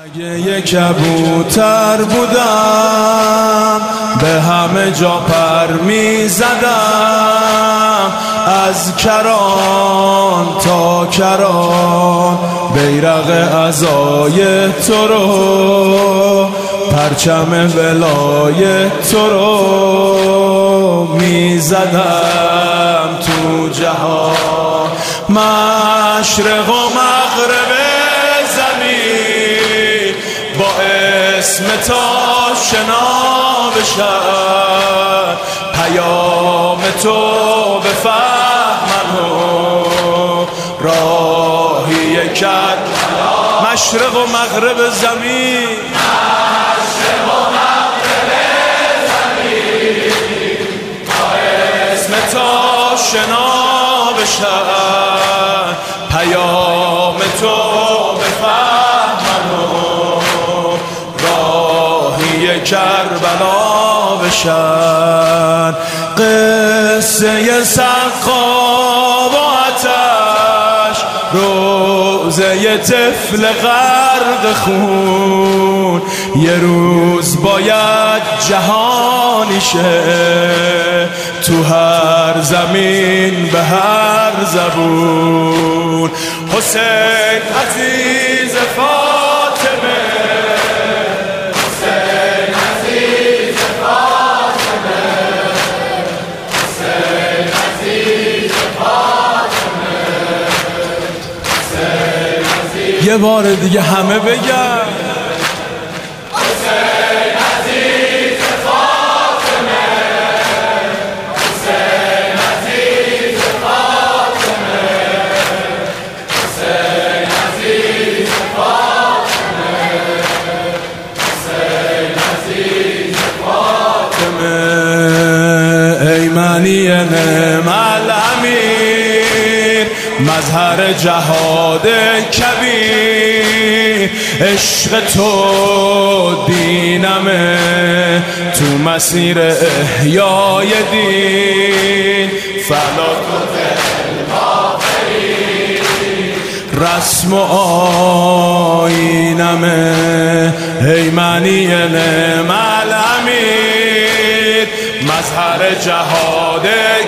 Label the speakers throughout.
Speaker 1: اگه یک کبوتر بودم به همه جا پر می زدم، از کران تا کران بیرق عزای تو رو، پرچم ولای تو رو می زدم تو جهان. مشرق و مغرب زمین با اسم تا شنا بشن، پیام تو بفهمن و راهی کرد. مشرق و مغرب زمین، مشرق و مغرب زمین با اسم تا شنا بشن، پیام تو بفهمن و راهی کربلا بشن. قصه سقا و آتش، روزه طفل غرق خون، یه روز باید جهانی شه تو هر زمین به هر زبون. حسین عزیز فاطمه، حسین عزیز فاطمه، حسین عزیز فاطمه، حسین عزیز. یه بار دیگه همه بگن نعم الامیر، مظهر جهاد کبیر. عشق تو دینمه تو مسیر احیای دین، فلا تطع الکافرین. رسم و آیینمه ای معنی نعم الامیر، مظهر جهاد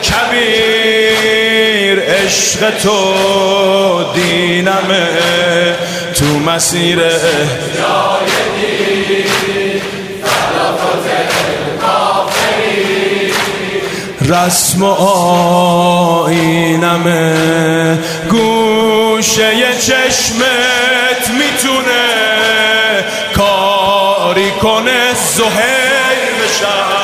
Speaker 1: کبیر. عشق تو دینمه تو مسیر احیای دین، فلا تطع الکافرین. رسم و آیینمه گوشه چشمت میتونه کاری کنه زهیر بشم،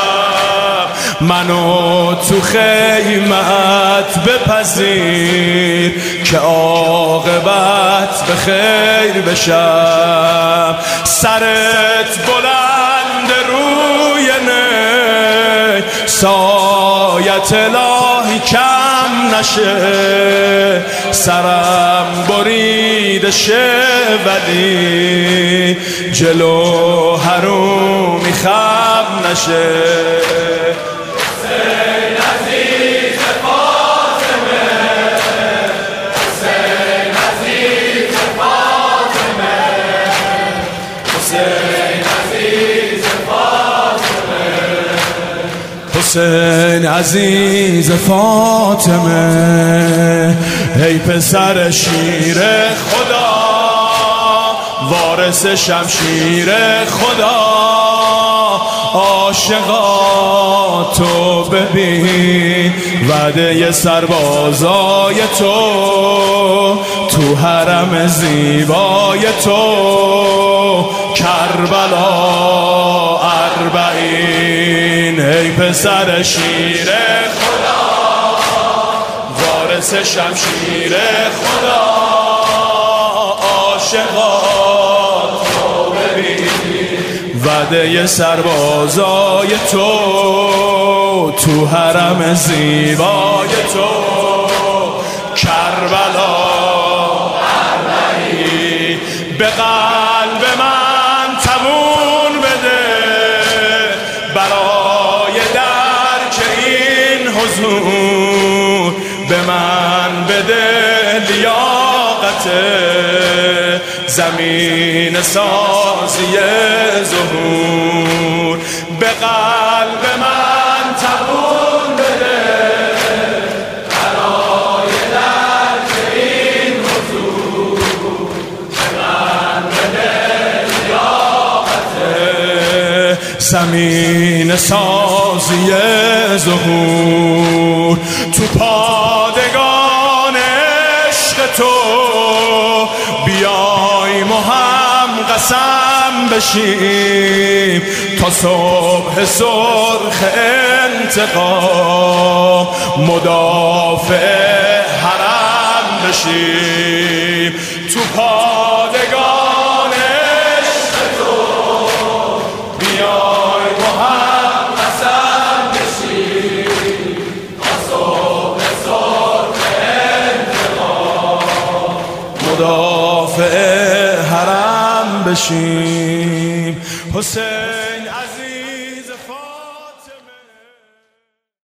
Speaker 1: منو تو خیمت بپذیر که عاقبت به خیر بشم. سرت بلند روی نی، سایت الهی کم نشه، سرم بریده شه ولی جلو حرومی خم نشه. حسین عزیز فاطمه، ای پسر شیر خدا، وارث شمشیر خدا. عاشقا تو ببین وعده سربازای تو، تو حرم زیبای تو کربلا اربعین. ای پسر شیر خدا، وارث شمشیر خدا. عاشقا تو ببین وعده سربازای تو، تو حرم زیبای تو کربلا اربعین. به قلب من تمون بده برای درک این حضور، به من بده لیاقت زمین سازی ظهور. به قلب من تبون بده برای درک این حضور. به من بده لیاقت زمین سازی ظهور. تو پادگان عشق تو بیایم و هم قسم بشیم تا صبح سرخ انتقام مدافع حرم بشیم. تو پادگان عشق تو بیایم و هم قسم بشیم تا صبح سرخ انتقام مدافع حرم بشیم. حسین